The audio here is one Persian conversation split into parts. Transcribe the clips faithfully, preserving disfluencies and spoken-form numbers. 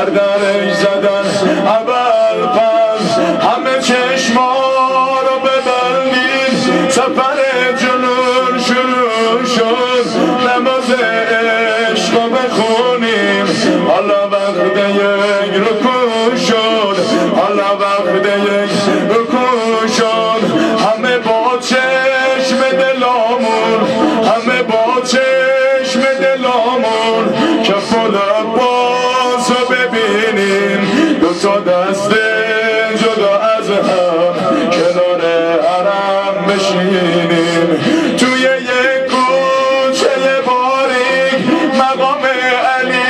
در درش زدن اول پس همه چشما رو ببندید سفر جنون شروع شد نماز عشق رو بخونیم حالا وقت یک رکوع شد حالا وقت یک رکوع شد همه با چشم دلامون همه با چشم دلامون کف و لب باز رو ببینیم دو تا دست جدا از هم کنار حرم بشینیم توی یک کوچه باریک مقام علی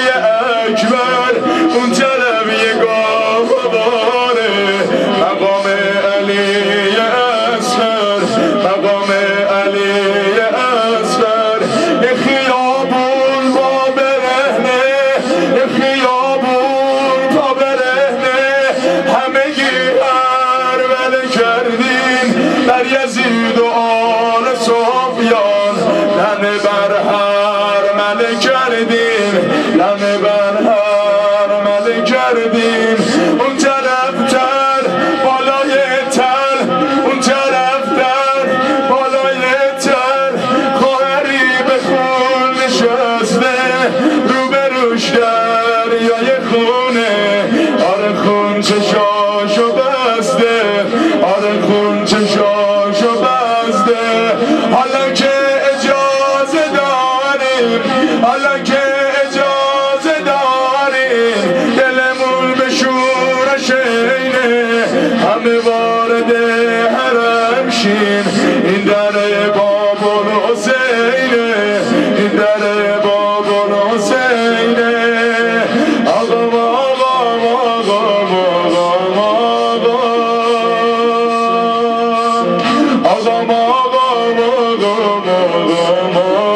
اکبر اون طرف یه گاهواره مقام علی اصغر مقام علی اصغر یه خیابون با برهنه یه خیابون با برهنه همگی هرول کردیم بر یزید و آل سفیان لنه بر هرمله کردیم لنه بر هرمله کردیم اون طرف تر بالای تر اون طرف تر بالای تر خواهری به خون نشسته رو به روش دریای خونه آره خون چشاشو بسته آره خون چشاشو بسته حالا که اجازه داریم حالا که اجازه داریم دلمون به شورش اینه همه وارد حرم شیم این در باب الحسینه این در باب الحسینه آقا آقا آقا آقا آقا آقا